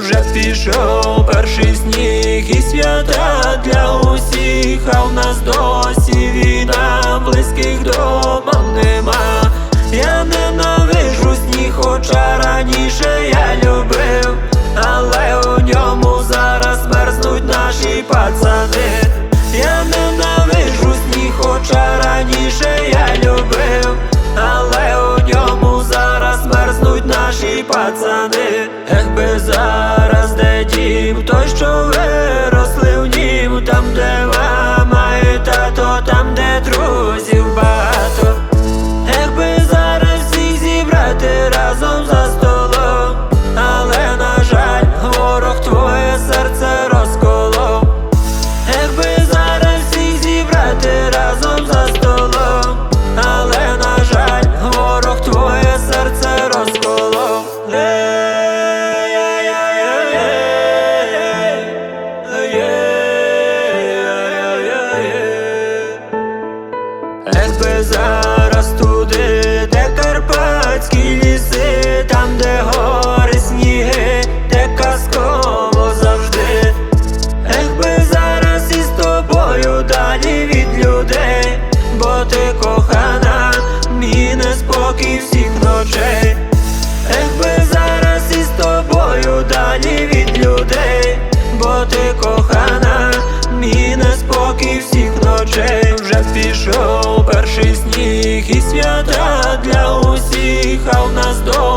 Вже пішов перший сніг і свята для усіх, а в нас досі війна, близьких дома нема. Я ненавижу сніг, хоча раніше я любив, але у ньому зараз мерзнуть наші пацани. Я ненавижу сніг, хоча раніше я любив, але у ньому зараз мерзнуть наші пацани. Ех би зараз де дім, той, що виросли в нім, там, де мама і тато, там, де друзів багато. Ех би зараз всіх зібрати разом за столом, але, на жаль, ворог твоє серце розколов. Ех би зараз всіх зібрати разом за столом, але, на жаль, ворог твоє серце розколов. Ех би зараз туди, де карпатські ліси, там, де гори, сніги, де казково завжди. Ех би зараз із тобою далі від людей, бо ти кохана, мій неспокій всіх ночей. Ех би зараз із тобою далі від людей, бо ти кохана, мій неспокій всіх ночей. Вже пішов перший сніг і свята для усіх, а в нас